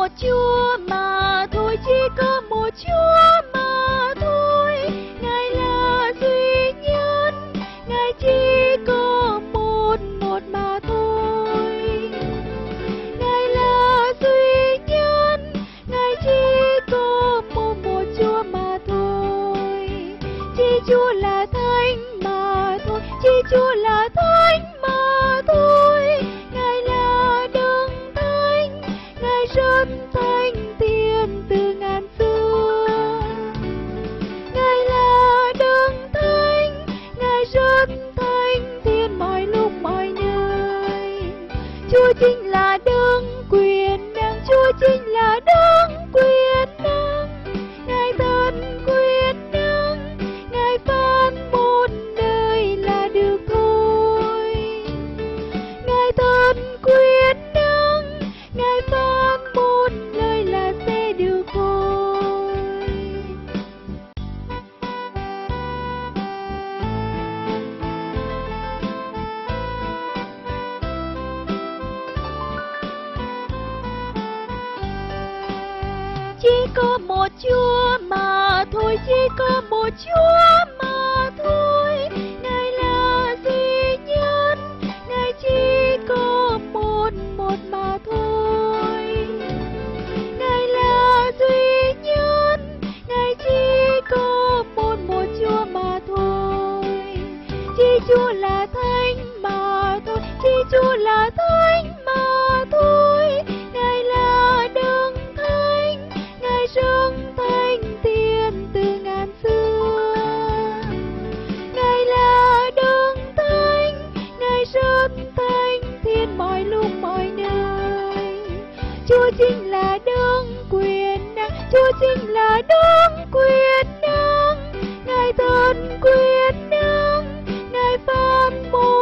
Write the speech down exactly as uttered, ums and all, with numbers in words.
một Chúa mà thôi, chỉ có một Chúa mà thôi. Ngài là duy nhất, Ngài chỉ có một một mà thôi. Ngài là duy nhất, Ngài chỉ có một một Chúa mà thôi. Chỉ Chúa là Thánh mà thôi, chỉ Chúa là Thánh mà thôi. Ngài là Đấng Thánh, Ngài rất thánh tiên từ ngàn xưa. Ngài là Đấng Thánh, Ngài rất thánh tiên mọi lúc mọi nơi. Chúa chính là Đấng quyền năng, Chúa chính là Đấng quyền năng. Ngài thân quyền năng, Ngài phán một lời là được thôi. Ngài thân quyền năng, Ngài phán một lời là sẽ được thôi. Chỉ có một Chúa mà thôi, chỉ có một Chúa mà thôi. Ngài là duy nhất, Ngài chỉ có một một mà thôi. Ngài là duy nhất, Ngài chỉ có một một Chúa mà thôi. Chỉ Chúa là Thánh mà thôi, chỉ Chúa là Thánh mà thôi. Ngài là Đấng Thánh, Ngài rất thánh tiên từ ngàn xưa. Ngài là Đấng Thánh, Ngài rất thánh thiên mọi lúc mọi nơi. Chúa chính là Đấng quyền năng, Chúa chính là Đấng quyền năng. Ngài thân quyền năng, Ngài phán một